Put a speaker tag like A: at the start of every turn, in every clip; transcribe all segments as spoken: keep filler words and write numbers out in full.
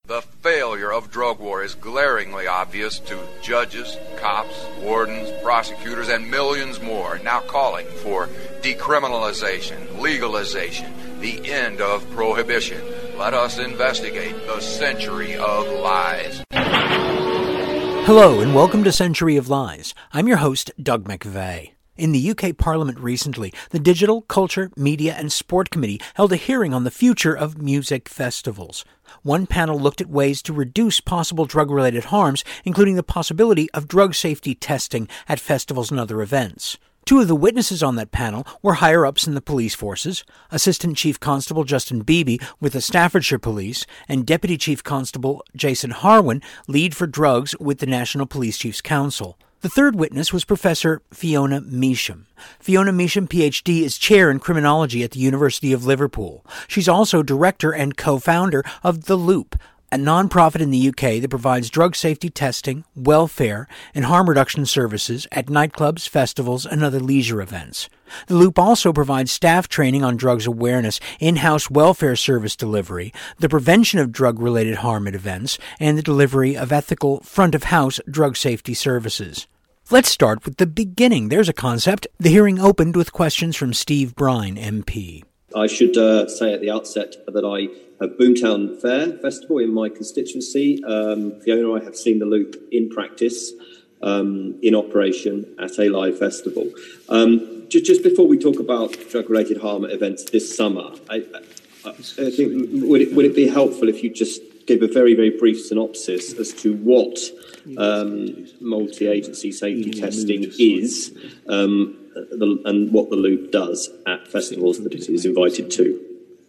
A: The failure of drug war is glaringly obvious to judges, cops, wardens, prosecutors, and millions more now calling for decriminalization, legalization, the end of prohibition. Let us investigate the century of lies.
B: Hello and welcome to Century of Lies. I'm your host, Doug McVeigh. In the U K Parliament recently, the Digital, Culture, Media and Sport Committee held a hearing on the future of music festivals. One panel looked at ways to reduce possible drug-related harms, including the possibility of drug safety testing at festivals and other events. Two of the witnesses on that panel were higher-ups in the police forces, Assistant Chief Constable Justin Beebe with the Staffordshire Police, and Deputy Chief Constable Jason Harwin, lead for drugs with the National Police Chiefs Council. The third witness was Professor Fiona Measham. Fiona Measham, P H D, is chair in criminology at the University of Liverpool. She's also director and co-founder of The Loop, a non-profit in the U K that provides drug safety testing, welfare, and harm reduction services at nightclubs, festivals, and other leisure events. The Loop also provides staff training on drugs awareness, in-house welfare service delivery, the prevention of drug-related harm at events, and the delivery of ethical front-of-house drug safety services. Let's start with the beginning. There's a concept. The hearing opened with questions from Steve Brine, M P.
C: I should uh, say at the outset that I have Boomtown Fair Festival in my constituency. Um, Fiona, I have seen the Loop in practice, um, in operation at a live festival. Um, just, just before we talk about drug-related harm at events this summer, I, I, I think would it, would it be helpful if you just gave a very, very brief synopsis as to what um, multi-agency safety testing is, um, the, and what the Loop does at festivals that it is invited to?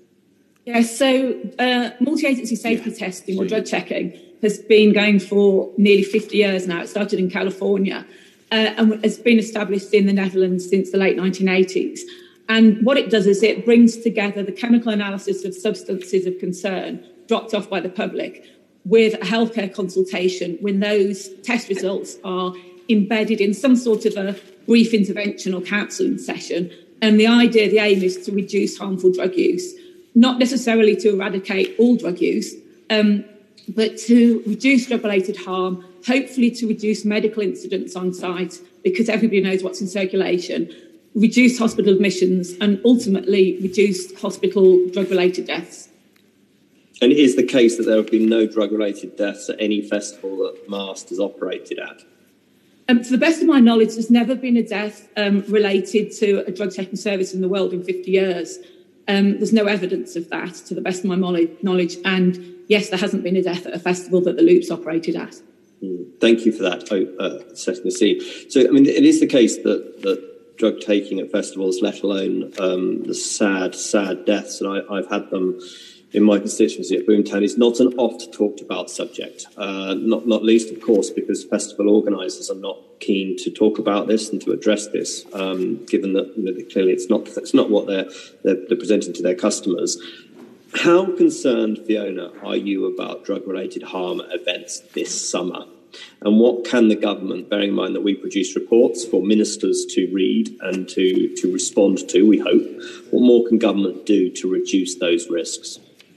D: Yeah, so uh, multi-agency safety testing or drug checking has been going for nearly fifty years now. It started in California uh, and has been established in the Netherlands since the late nineteen eighties. And what it does is it brings together the chemical analysis of substances of concern dropped off by the public with a healthcare consultation when those test results are embedded in some sort of a brief intervention or counselling session. And the idea, the aim is to reduce harmful drug use, not necessarily to eradicate all drug use, um, but to reduce drug-related harm, hopefully to reduce medical incidents on site because everybody knows what's in circulation, reduce hospital admissions, and ultimately reduce hospital drug-related deaths.
C: And it is the case that there have been no drug-related deaths at any festival that MAST has operated at?
D: Um, to the best of my knowledge, there's never been a death um, related to a drug-taking service in the world in fifty years. Um, there's no evidence of that, to the best of my knowledge. And yes, there hasn't been a death at a festival that the Loop's operated at.
C: Mm, thank you for that, uh, setting the scene. So, I mean, it is the case that, that drug taking at festivals, let alone um, the sad, sad deaths, and I, I've had them in my constituency at Boomtown, is not an oft-talked-about subject, uh, not, not least, of course, because festival organisers are not keen to talk about this and to address this, um, given that, you know, clearly it's not it's not what they're, they're, they're presenting to their customers. How concerned, Fiona, are you about drug-related harm at events this summer? And what can the government, bearing in mind that we produce reports for ministers to read and to, to respond to, we hope, what more can government do to reduce those risks?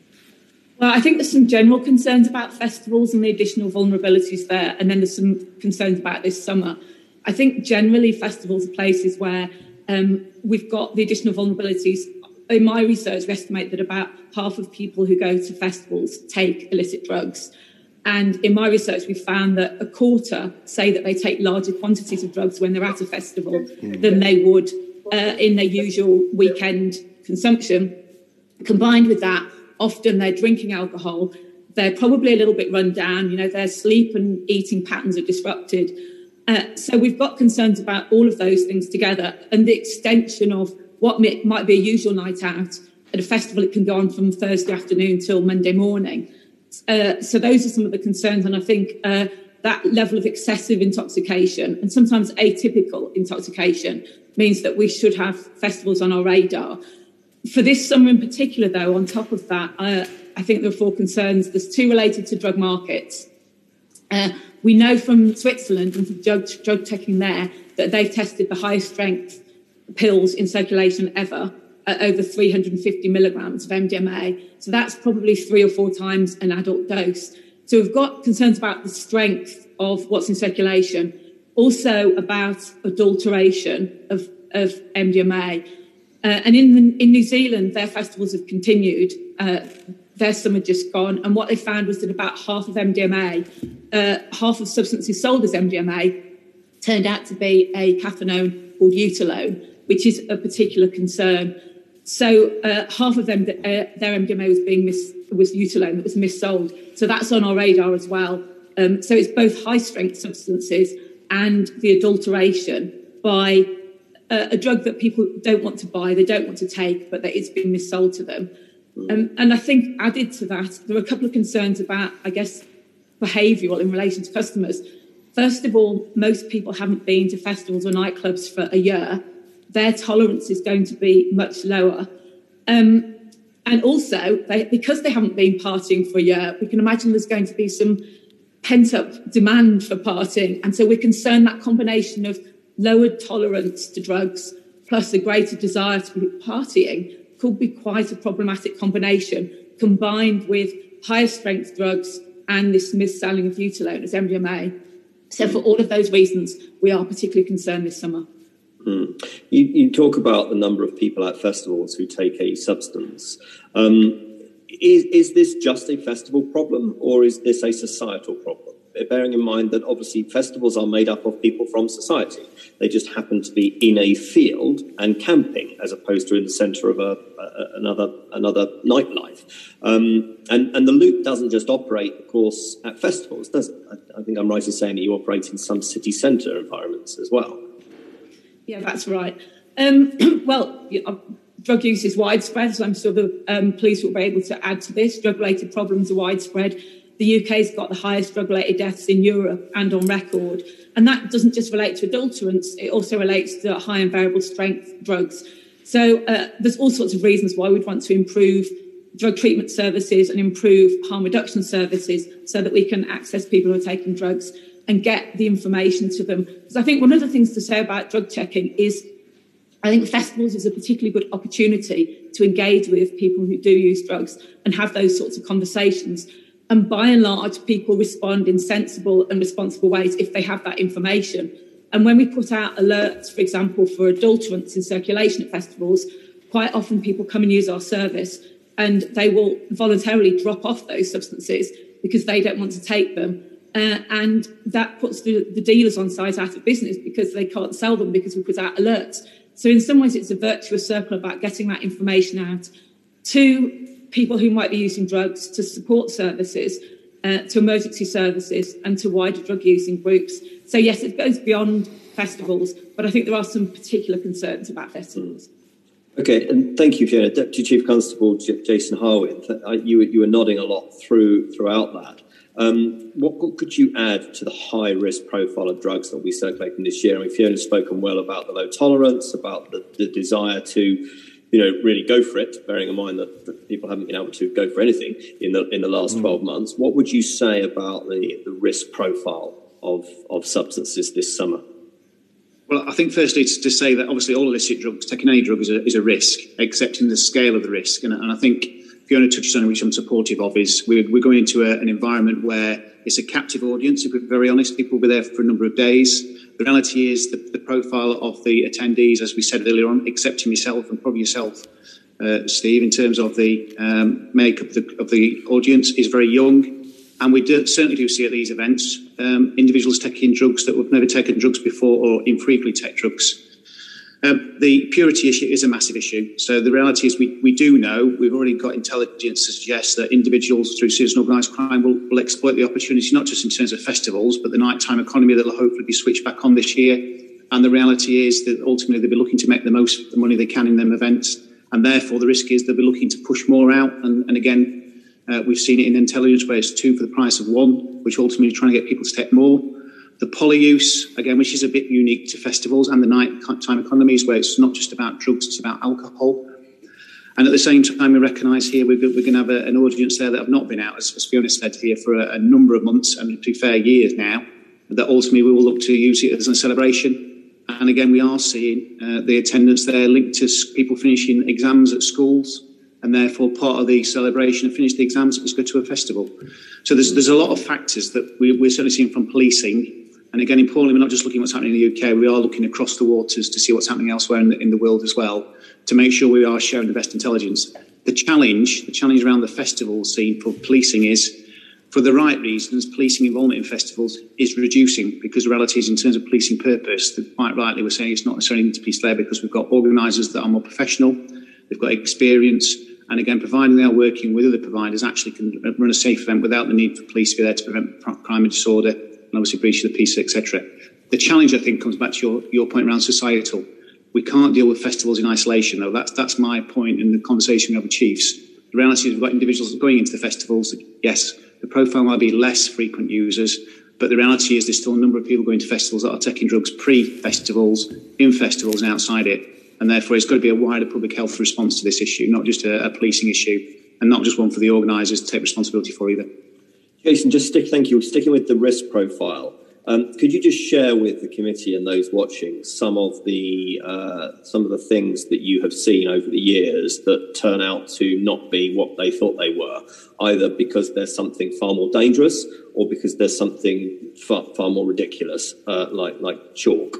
D: Well, I think there's some general concerns about festivals and the additional vulnerabilities there, and then there's some concerns about this summer. I think generally festivals are places where um, we've got the additional vulnerabilities. In my research, we estimate that about half of people who go to festivals take illicit drugs. And in my research, we found that a quarter say that they take larger quantities of drugs when they're at a festival than they would uh, in their usual weekend consumption. Combined with that, often they're drinking alcohol, they're probably a little bit run down, you know, their sleep and eating patterns are disrupted. Uh, so we've got concerns about all of those things together, and the extension of what may, might be a usual night out at a festival. It can go on from Thursday afternoon till Monday morning. Uh, so those are some of the concerns, and I think uh, that level of excessive intoxication and sometimes atypical intoxication means that we should have festivals on our radar. For this summer in particular, though, on top of that, uh, I think there are four concerns. There's two related to drug markets. Uh, we know from Switzerland and from drug, drug taking there that they've tested the highest strength pills in circulation ever. at over three hundred fifty milligrams of M D M A. So that's probably three or four times an adult dose. So we've got concerns about the strength of what's in circulation, also about adulteration of, of M D M A. Uh, and in, the, in New Zealand, their festivals have continued. Uh, their summer just gone. And what they found was that about half of M D M A, uh, half of substances sold as M D M A, turned out to be a cathinone called Eutalone, which is a particular concern. So uh, half of them, uh, their M D M A was being mis- was Eutalone that was missold. So that's on our radar as well. Um, so it's both high-strength substances and the adulteration by uh, a drug that people don't want to buy, they don't want to take, but that it's being missold to them. Um, and I think added to that, there are a couple of concerns about, I guess, behavioural in relation to customers. First of all, most people haven't been to festivals or nightclubs for a year. Their tolerance is going to be much lower. Um, and also, they, because they haven't been partying for a year, we can imagine there's going to be some pent-up demand for partying. And so we're concerned that combination of lowered tolerance to drugs plus a greater desire to be partying could be quite a problematic combination, combined with higher strength drugs and this mis-selling of Eutalone as M D M A. So for all of those reasons, we are particularly concerned this summer.
C: Mm. You, you talk about the number of people at festivals who take a substance. Um, is, is this just a festival problem, or is this a societal problem? Bearing in mind that obviously festivals are made up of people from society. They just happen to be in a field and camping, as opposed to in the centre of a, a, another another nightlife. Um, and, and the loop doesn't just operate, of course, at festivals, does it? I, I think I'm right in saying that you operate in some city centre environments as well.
D: Yeah, that's right. Um, well, drug use is widespread, so I'm sure the um, police will be able to add to this. Drug-related problems are widespread. The U K's got the highest drug-related deaths in Europe and on record. And that doesn't just relate to adulterants, it also relates to high and variable strength drugs. So uh, there's all sorts of reasons why we'd want to improve drug treatment services and improve harm reduction services so that we can access people who are taking drugs and get the information to them. Because I think one of the things to say about drug checking is I think festivals is a particularly good opportunity to engage with people who do use drugs and have those sorts of conversations. And by and large, people respond in sensible and responsible ways if they have that information. And when we put out alerts, for example, for adulterants in circulation at festivals, quite often people come and use our service and they will voluntarily drop off those substances because they don't want to take them. Uh, and that puts the, the dealers on site out of business because they can't sell them because we put out alerts. So in some ways, it's a virtuous circle about getting that information out to people who might be using drugs, to support services, uh, to emergency services and to wider drug using groups. So yes, it goes beyond festivals, but I think there are some particular concerns about festivals.
C: Okay, and thank you, Fiona. Deputy Chief Constable J- Jason Harwith, you, you were nodding a lot through throughout that. Um, what, what could you add to the high risk profile of drugs that will be circulating this year? I mean, Fiona's spoken well about the low tolerance, about the, the desire to, you know, really go for it, bearing in mind that, that people haven't been able to go for anything in the in the last mm. twelve months. What would you say about the, the risk profile of, of substances this summer?
E: Well, I think firstly it's to say that obviously all illicit drugs, taking any drug is a, is a risk, accepting the scale of the risk. And, and I think Fiona touches on it, which I'm supportive of, is we're, we're going into a, an environment where it's a captive audience. If we're very honest, people will be there for a number of days. The reality is the, the profile of the attendees, as we said earlier on, excepting myself and probably yourself, uh, Steve, in terms of the um, makeup of the, of the audience, is very young. And we do, certainly do see at these events um, individuals taking drugs that have never taken drugs before or infrequently take drugs. Um, the purity issue is a massive issue. So the reality is we, we do know, we've already got intelligence to suggest that individuals through serious and organised crime will, will exploit the opportunity, not just in terms of festivals, but the nighttime economy that will hopefully be switched back on this year. And the reality is that ultimately they'll be looking to make the most of the money they can in them events. And therefore the risk is they'll be looking to push more out. And, and again, uh, we've seen it in intelligence where it's two for the price of one, which ultimately trying to get people to take more. The poly use, again, which is a bit unique to festivals and the nighttime economies, where it's not just about drugs, it's about alcohol. And at the same time, we recognise here we're, we're going to have a, an audience there that have not been out, as, as Fiona said here, for a, a number of months, and to be fair, years now, that ultimately we will look to use it as a celebration. And again, we are seeing uh, the attendance there linked to people finishing exams at schools, and therefore part of the celebration of finish the exams is go to a festival. So there's there's a lot of factors that we, we're certainly seeing from policing. And again, importantly, we're not just looking at what's happening in the U K, we are looking across the waters to see what's happening elsewhere in the, in the world as well, to make sure we are sharing the best intelligence. The challenge, the challenge around the festival scene for policing is, for the right reasons, policing involvement in festivals is reducing, because the reality is, in terms of policing purpose, that quite rightly we're saying it's not necessarily need to police there, because we've got organisers that are more professional, they've got experience, and again, providing they are working with other providers, actually can run a safe event without the need for police to be there to prevent crime and disorder, and obviously breach of the peace, et cetera. The challenge, I think, comes back to your, your point around societal. We can't deal with festivals in isolation, though. That's that's my point in the conversation we have with chiefs. The reality is we've got individuals going into the festivals. Yes, the profile might be less frequent users, but the reality is there's still a number of people going to festivals that are taking drugs pre-festivals, in festivals and outside it. And therefore, it's got to be a wider public health response to this issue, not just a, a policing issue, and not just one for the organisers to take responsibility for either.
C: Jason, just stick, thank you. Sticking with the risk profile, um, could you just share with the committee and those watching some of the uh, some of the things that you have seen over the years that turn out to not be what they thought they were, either because there's something far more dangerous or because there's something far, far more ridiculous, uh, like like chalk?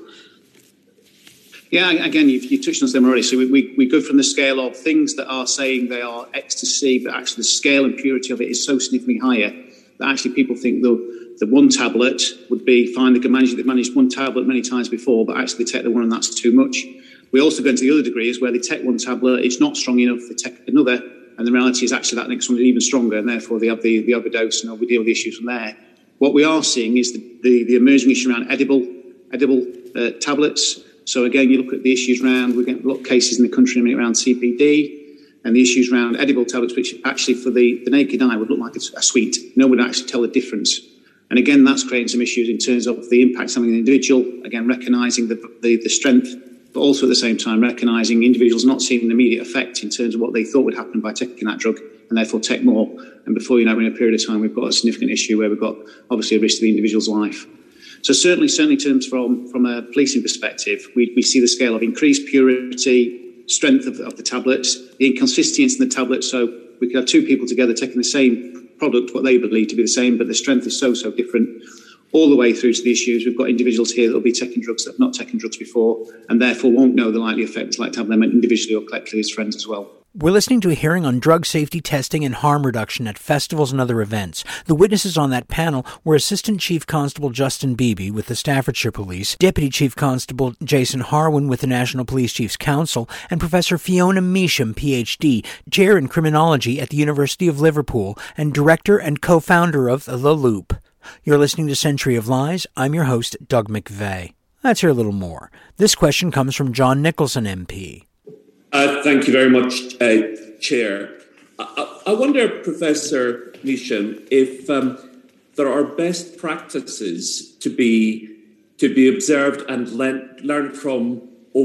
E: Yeah, again, you've, you touched on them already. So we, we, we go from the scale of things that are saying they are ecstasy, but actually the scale and purity of it is so significantly higher that actually people think the, the one tablet would be fine. They can manage, they've managed one tablet many times before, but actually they take the one and that's too much. We also go into the other degrees where they take one tablet, it's not strong enough, they take another, and the reality is actually that next one is even stronger, and therefore they have the, the overdose, and we deal with the issues from there. What we are seeing is the, the, the emerging issue around edible, edible uh, tablets. So again, you look at the issues around, we're getting a lot of cases in the country around C P D, and the issues around edible tablets, which actually for the, the naked eye would look like a, a sweet. No one would actually tell the difference. And again, that's creating some issues in terms of the impact on the individual, again, recognising the, the, the strength, but also at the same time recognising individuals not seeing an immediate effect in terms of what they thought would happen by taking that drug, and therefore take more. And before you know, in a period of time, we've got a significant issue where we've got obviously a risk to the individual's life. So certainly, certainly in terms from, from a policing perspective, we, we see the scale of increased purity, strength of, of the tablets, the inconsistency in the tablets. So we could have two people together taking the same product, what they believe to be the same, but the strength is so, so different, all the way through to the issues. We've got individuals here that will be taking drugs that have not taken drugs before, and therefore won't know the likely effects, like to have them individually or collectively as friends as well.
B: We're listening to a hearing on drug safety testing and harm reduction at festivals and other events. The witnesses on that panel were Assistant Chief Constable Justin Beebe with the Staffordshire Police, Deputy Chief Constable Jason Harwin with the National Police Chiefs Council, and Professor Fiona Measham, P H D, Chair in Criminology at the University of Liverpool, and Director and co-founder of The Loop. You're listening to Century of Lies. I'm your host, Doug McVeigh. Let's hear a little more. This question comes from John Nicholson, M P.
F: Uh, thank you very much, uh, Chair. I, I wonder, Professor Measham, if um, there are best practices to be to be observed and learn, learned from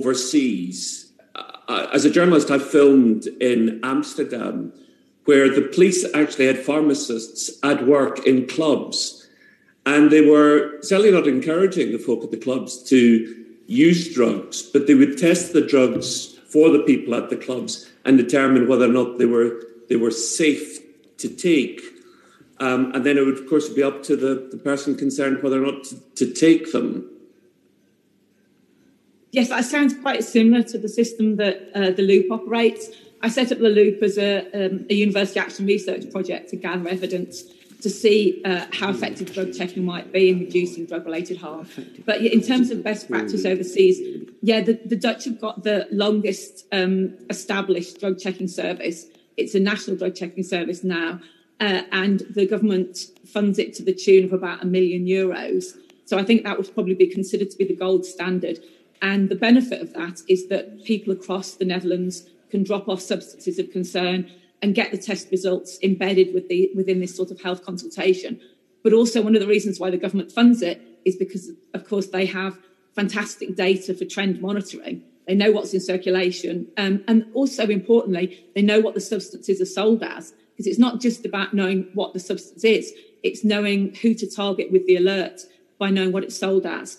F: overseas. Uh, as a journalist, I filmed in Amsterdam, where the police actually had pharmacists at work in clubs, and they were certainly not encouraging the folk at the clubs to use drugs, but they would test the drugs for the people at the clubs and determine whether or not they were they were safe to take. Um, and then it would, of course, be up to the, the person concerned whether or not to, to take them.
D: Yes, that sounds quite similar to the system that uh, the Loop operates. I set up the Loop as a, um, a university action research project to gather evidence to see uh, how effective drug checking might be in reducing drug-related harm. But in terms of best practice overseas, yeah, the, the Dutch have got the longest um, established drug checking service. It's a national drug checking service now, uh, and the government funds it to the tune of about a million euros. So I think that would probably be considered to be the gold standard. And the benefit of that is that people across the Netherlands can drop off substances of concern and get the test results embedded with the, within this sort of health consultation. But also one of the reasons why the government funds it is because, of course, they have fantastic data for trend monitoring. They know what's in circulation. Um, and also, importantly, they know what the substances are sold as, because it's not just about knowing what the substance is. It's knowing who to target with the alert by knowing what it's sold as.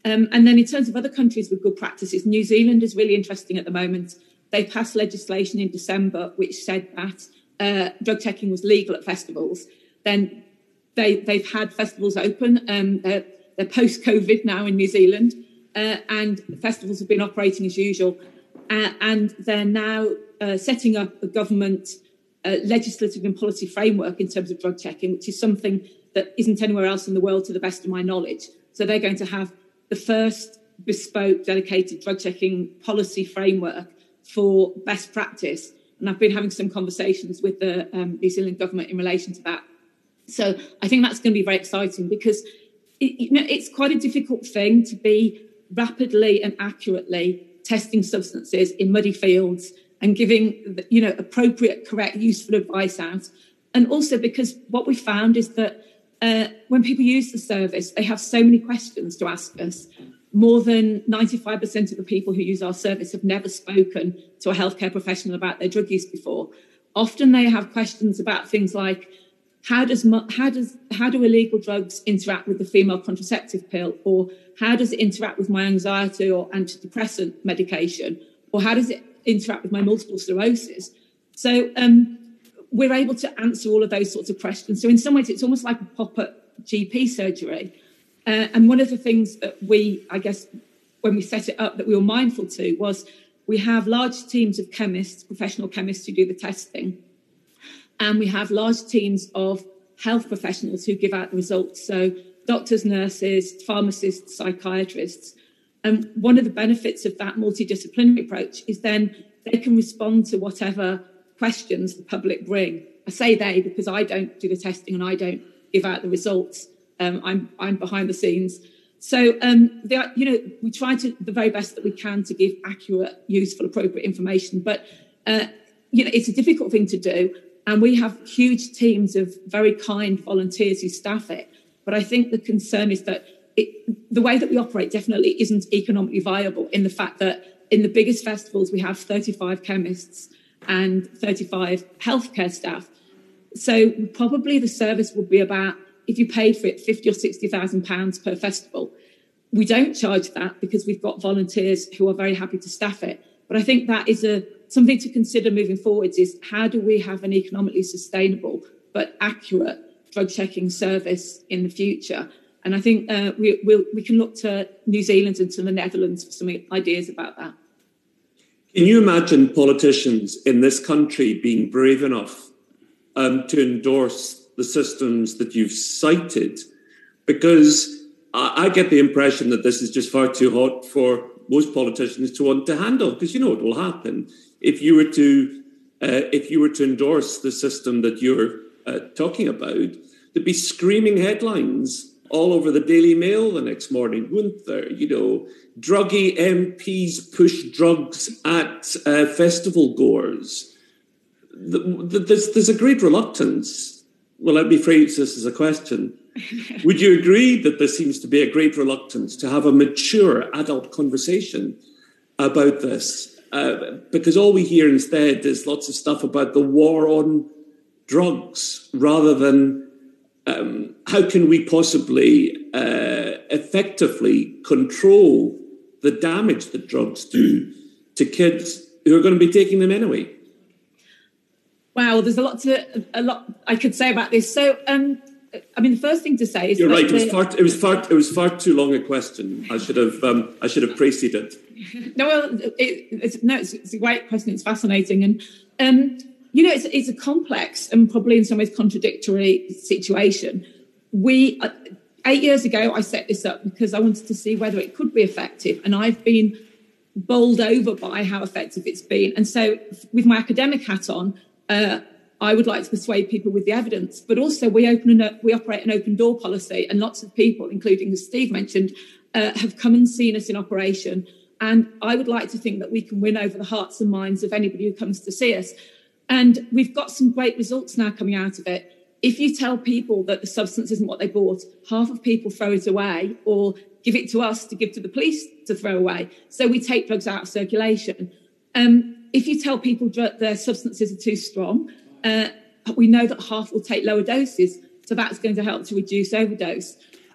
D: Um, and then in terms of other countries with good practices, New Zealand is really interesting at the moment. They passed legislation in December which said that uh, drug checking was legal at festivals. Then they, they've had festivals open. Um, they're, they're post-COVID now in New Zealand, uh, and festivals have been operating as usual. Uh, and they're now uh, setting up a government uh, legislative and policy framework in terms of drug checking, which is something that isn't anywhere else in the world to the best of my knowledge. So they're going to have the first bespoke dedicated drug checking policy framework for best practice. And I've been having some conversations with the um, New Zealand government in relation to that. So I think that's going to be very exciting because it, you know, it's quite a difficult thing to be rapidly and accurately testing substances in muddy fields and giving, you know, appropriate, correct, useful advice out. And also because what we found is that uh, when people use the service, they have so many questions to ask us. More than ninety-five percent of the people who use our service have never spoken to a healthcare professional about their drug use before. Often they have questions about things like, how does how does how do illegal drugs interact with the female contraceptive pill, or how does it interact with my anxiety or antidepressant medication, or how does it interact with my multiple sclerosis? So um, we're able to answer all of those sorts of questions. So in some ways, it's almost like a pop-up G P surgery. Uh, and one of the things that we, I guess, when we set it up, that we were mindful to was we have large teams of chemists, professional chemists who do the testing. And we have large teams of health professionals who give out the results. So doctors, nurses, pharmacists, psychiatrists. And one of the benefits of that multidisciplinary approach is then they can respond to whatever questions the public bring. I say they because I don't do the testing and I don't give out the results. Um, I'm I'm behind the scenes. So, um, they are, you know, we try to the very best that we can to give accurate, useful, appropriate information. But, uh, you know, it's a difficult thing to do. And we have huge teams of very kind volunteers who staff it. But I think the concern is that it, the way that we operate definitely isn't economically viable, in the fact that in the biggest festivals, we have thirty-five chemists and thirty-five healthcare staff. So probably the service would be about, if you paid for it, fifty or sixty thousand pounds per festival. We don't charge that because we've got volunteers who are very happy to staff it. But I think that is a something to consider moving forwards, is how do we have an economically sustainable but accurate drug checking service in the future? And I think uh, we we'll, we can look to New Zealand and to the Netherlands for some ideas about that.
F: Can you imagine politicians in this country being brave enough um, to endorse the systems that you've cited? Because I, I get the impression that this is just far too hot for most politicians to want to handle, because you know what will happen if you were to uh, if you were to endorse the system that you're uh, talking about. There'd be screaming headlines all over the Daily Mail the next morning, wouldn't there? You know, druggy M Ps push drugs at uh, festival goers. The, the, there's, there's a great reluctance. Well, let me phrase this as a question. Would you agree that there seems to be a great reluctance to have a mature adult conversation about this? Uh, because all we hear instead is lots of stuff about the war on drugs, rather than um, how can we possibly uh, effectively control the damage that drugs do to kids who are going to be taking them anyway?
D: Wow, there's a lot to a lot I could say about this. So, um, I mean, the first thing to say is
F: you're right. It was
D: the,
F: far. It was far. It was far too long a question. I should have. Um, I should have preceded.
D: No, well, it, it's, no, it's, it's a great question. It's fascinating, and um, you know, it's, it's a complex and probably in some ways contradictory situation. We uh, eight years ago, I set this up because I wanted to see whether it could be effective, and I've been bowled over by how effective it's been. And so, with my academic hat on, Uh, I would like to persuade people with the evidence, but also we open an, we operate an open door policy, and lots of people, including as Steve mentioned, uh, have come and seen us in operation. And I would like to think that we can win over the hearts and minds of anybody who comes to see us. And we've got some great results now coming out of it. If you tell people that the substance isn't what they bought, half of people throw it away or give it to us to give to the police to throw away. So we take drugs out of circulation. Um, If you tell people their substances are too strong, uh, we know that half will take lower doses. So that's going to help to reduce overdose.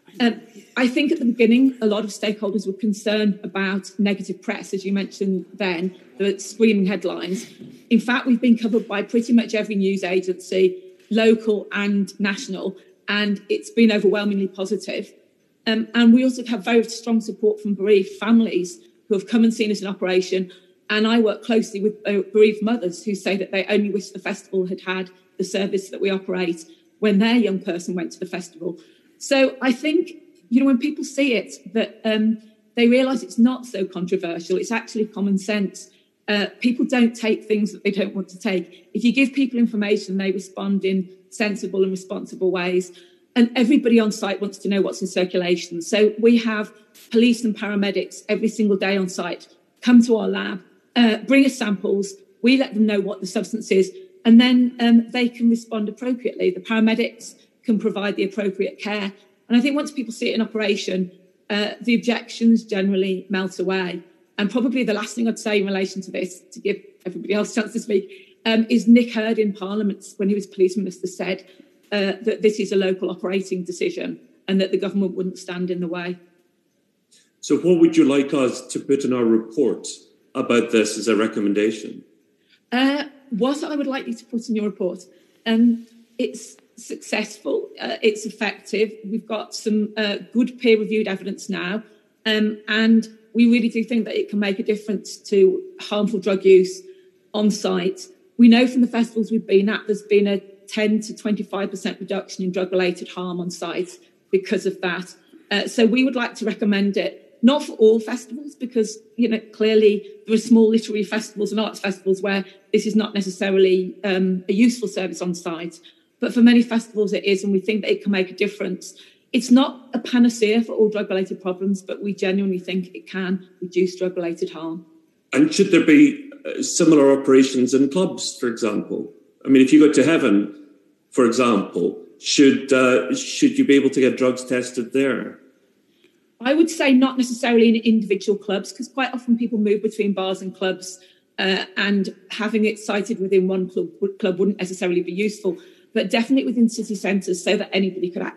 D: Um, I think at the beginning, a lot of stakeholders were concerned about negative press, as you mentioned then, the screaming headlines. In fact, we've been covered by pretty much every news agency, local and national, and it's been overwhelmingly positive. Um, and we also have very strong support from bereaved families who have come and seen us in operation. And I work closely with bereaved mothers who say that they only wish the festival had had the service that we operate when their young person went to the festival. So I think, you know, when people see it, that um, they realise it's not so controversial. It's actually common sense. Uh, people don't take things that they don't want to take. If you give people information, they respond in sensible and responsible ways. And everybody on site wants to know what's in circulation. So we have police and paramedics every single day on site come to our lab, uh, bring us samples. We let them know what the substance is, and then um, they can respond appropriately. The paramedics can provide the appropriate care. And I think once people see it in operation, uh, the objections generally melt away. And probably the last thing I'd say in relation to this, to give everybody else a chance to speak, um, is Nick Hurd in Parliament, when he was police minister, said uh, that this is a local operating decision and that the government wouldn't stand in the way.
F: So what would you like us to put in our report about this as a recommendation?
D: Uh, what I would like you to put in your report, um, it's successful, uh, it's effective. We've got some uh, good peer-reviewed evidence now, um, and we really do think that it can make a difference to harmful drug use on site. We know from the festivals we've been at, there's been a ten to twenty-five percent reduction in drug-related harm on site because of that. Uh, so we would like to recommend it, not for all festivals, because, you know, clearly there are small literary festivals and arts festivals where this is not necessarily um, a useful service on site. But for many festivals it is, and we think that it can make a difference. It's not a panacea for all drug-related problems, but we genuinely think it can reduce drug-related harm. And
F: should there be uh, similar operations in clubs, for example? I mean, if you go to Heaven, for example, should uh, should you be able to get drugs tested there?
D: I would say not necessarily in individual clubs, because quite often people move between bars and clubs, uh, and having it cited within one club, club wouldn't necessarily be useful, but definitely within city centres so that anybody could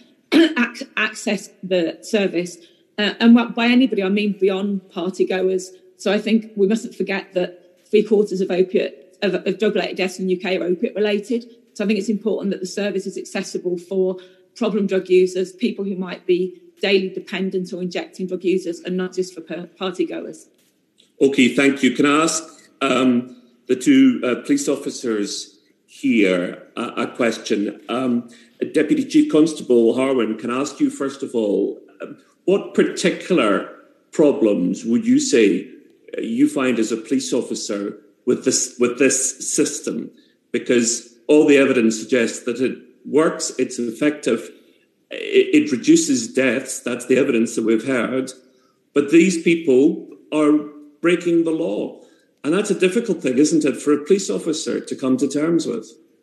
D: ac- access the service. Uh, and by anybody, I mean beyond party goers. So I think we mustn't forget that three quarters of opiate of, of drug-related deaths in the U K are opiate-related. So I think it's important that the service is accessible for problem drug users, people who might be daily dependent or injecting drug users, and not just for party goers.
F: Okay, thank you. Can I ask um, the two uh, police officers here a, a question? Um, Deputy Chief Constable Harwin, can I ask you first of all, um, what particular problems would you say you find as a police officer with this with this system? Because all the evidence suggests that it works, it's effective, it, it reduces deaths, that's the evidence that we've heard, but these people are breaking the law. And that's a difficult thing, isn't it, for a police officer to come to terms with?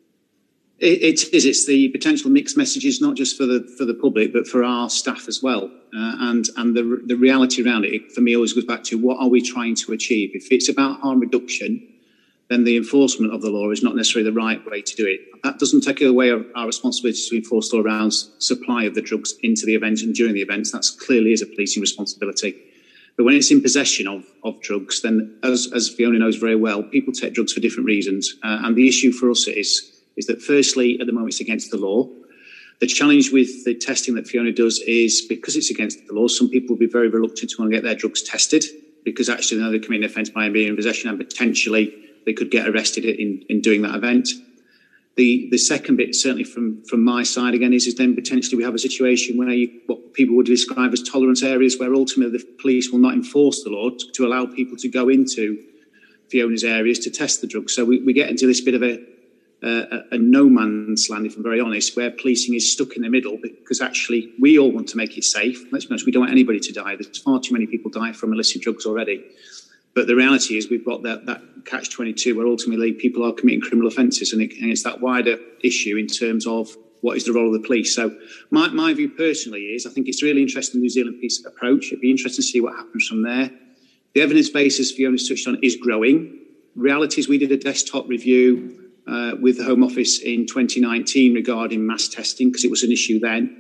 E: It, it is. It's the potential mixed messages, not just for the for the public, but for our staff as well. Uh, and and the the reality around it, for me, always goes back to what are we trying to achieve? If it's about harm reduction, then the enforcement of the law is not necessarily the right way to do it. That doesn't take away our, our responsibility to enforce the law around supply of the drugs into the event and during the events. That clearly is a policing responsibility. But when it's in possession of, of drugs, then as, as Fiona knows very well, people take drugs for different reasons. Uh, and the issue for us is, is that firstly, at the moment, it's against the law. The challenge with the testing that Fiona does is because it's against the law, some people will be very reluctant to want to get their drugs tested because actually they know they're committing an offence by being in possession and potentially they could get arrested in, in doing that event. The the second bit, certainly from, from my side again, is, is then potentially we have a situation where you, what people would describe as tolerance areas where ultimately the police will not enforce the law to, to allow people to go into Fiona's areas to test the drugs. So we, we get into this bit of a, a, a no man's land, if I'm very honest, where policing is stuck in the middle because actually we all want to make it safe. Let's be honest, we don't want anybody to die. There's far too many people die from illicit drugs already. But the reality is we've got that, that catch twenty-two where ultimately people are committing criminal offences and, it, and it's that wider issue in terms of what is the role of the police. So my, my view personally is I think it's really interesting, the New Zealand police approach. It'd be interesting to see what happens from there. The evidence base, as Fiona's touched on, is growing. Reality is we did a desktop review uh, with the Home Office in twenty nineteen regarding mass testing because it was an issue then.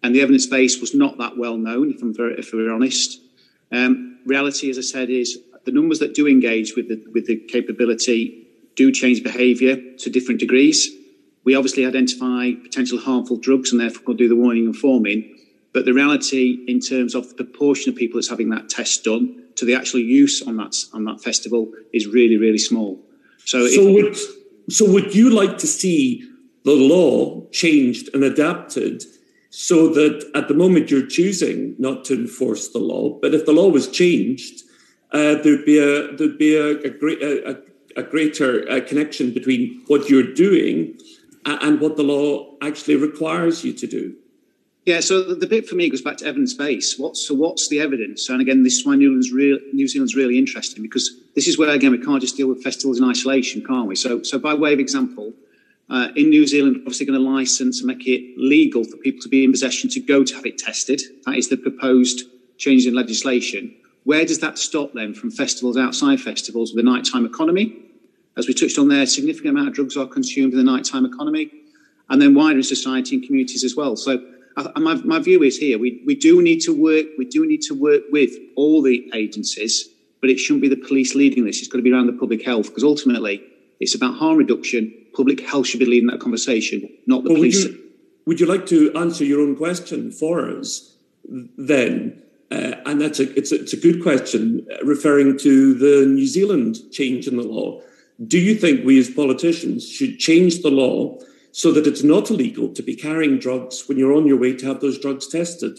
E: and the evidence base was not that well known, if I'm very, if we're honest. Um, reality, as I said, is the numbers that do engage with the, with the capability do change behaviour to different degrees. We obviously identify potential harmful drugs and therefore do the warning and forming. But the reality in terms of the proportion of people that's having that test done to the actual use on that on that festival is really, really small. So,
F: so,
E: if,
F: would, so would you like to see the law changed and adapted so that at the moment you're choosing not to enforce the law, but if the law was changed, uh, there'd be a there'd be a, a, great, a, a greater uh, connection between what you're doing and what the law actually requires you to do?
E: Yeah, so the, the bit for me goes back to evidence base. What's, so what's the evidence? And again, this is why New Zealand's, real, New Zealand's really interesting, because this is where, again, we can't just deal with festivals in isolation, can't we? So, so by way of example, uh, in New Zealand, obviously going to license and make it legal for people to be in possession to go to have it tested. That is the proposed change in legislation. Where does that stop then from festivals outside festivals with the nighttime economy? As we touched on there, a significant amount of drugs are consumed in the nighttime economy, and then wider in society and communities as well. So I, my, my view is here, we, we do need to work, we do need to work with all the agencies, but it shouldn't be the police leading this. It's got to be around the public health, because ultimately it's about harm reduction. Public health should be leading that conversation, not the
F: well,
E: police.
F: Would you, would you like to answer your own question for us then? Uh, and that's a it's, a it's a good question, referring to the New Zealand change in the law. Do you think we as politicians should change the law so that it's not illegal to be carrying drugs when you're on your way to have those drugs tested?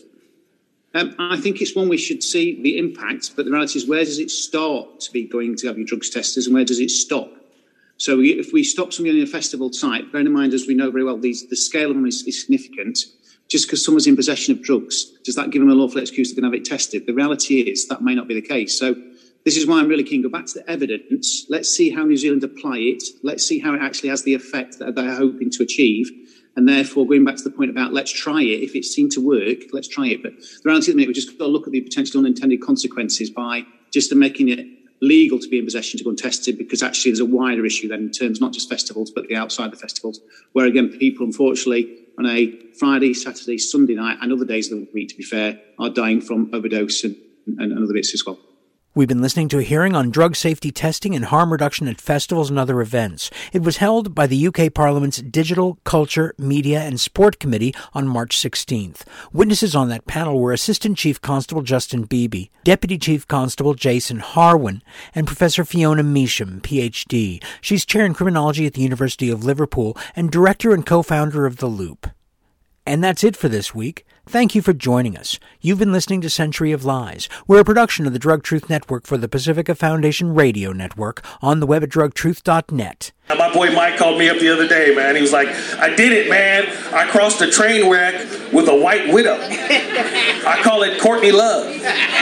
E: Um, I think it's one we should see the impact, but the reality is, where does it start to be going to have your drugs tested, and where does it stop? So we, if we stop somebody on a festival site, bearing in mind, as we know very well, these, the scale of them is, is significant. Just because someone's in possession of drugs, does that give them a lawful excuse to go and have it tested? The reality is that may not be the case. So this is why I'm really keen to go back to the evidence. Let's see how New Zealand apply it. Let's see how it actually has the effect that they're hoping to achieve. And therefore, going back to the point about let's try it. If it seemed to work, let's try it. But the reality is, we've just got to look at the potential unintended consequences by just making it legal to be in possession to go and test it, because actually there's a wider issue then in terms not just festivals, but the outside the festivals, where again, people unfortunately on a Friday, Saturday, Sunday night and other days of the week, to be fair, are dying from overdose and, and, and other bits as well.
B: We've been listening to a hearing on drug safety testing and harm reduction at festivals and other events. It was held by the U K Parliament's Digital, Culture, Media and Sport Committee on March sixteenth. Witnesses on that panel were Assistant Chief Constable Justin Beebe, Deputy Chief Constable Jason Harwin, and Professor Fiona Measham, P H D. She's Chair in Criminology at the University of Liverpool and Director and Co-founder of The Loop. And that's it for this week. Thank you for joining us. You've been listening to Century of Lies. We're a production of the Drug Truth Network for the Pacifica Foundation Radio Network, on the web at drug truth dot net.
G: My boy Mike called me up the other day, man. He was like, I did it, man. I crossed a train wreck with a white widow. I call it Courtney Love.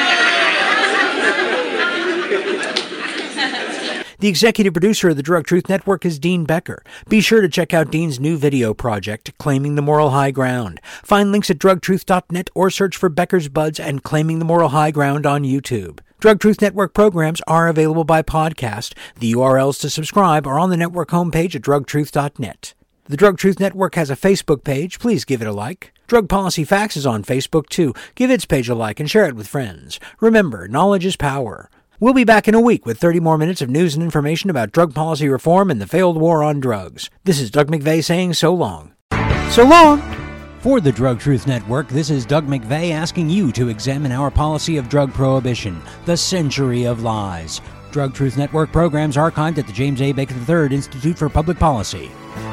B: The executive producer of the Drug Truth Network is Dean Becker. Be sure to check out Dean's new video project, Claiming the Moral High Ground. Find links at drug truth dot net or search for Becker's Buds and Claiming the Moral High Ground on YouTube. Drug Truth Network programs are available by podcast. The U R Ls to subscribe are on the network homepage at drug truth dot net. The Drug Truth Network has a Facebook page. Please give it a like. Drug Policy Facts is on Facebook too. Give its page a like and share it with friends. Remember, knowledge is power. We'll be back in a week with thirty more minutes of news and information about drug policy reform and the failed war on drugs. This is Doug McVeigh saying so long. So long! For the Drug Truth Network, this is Doug McVeigh asking you to examine our policy of drug prohibition, the Century of Lies. Drug Truth Network programs archived at the James A. Baker the third Institute for Public Policy.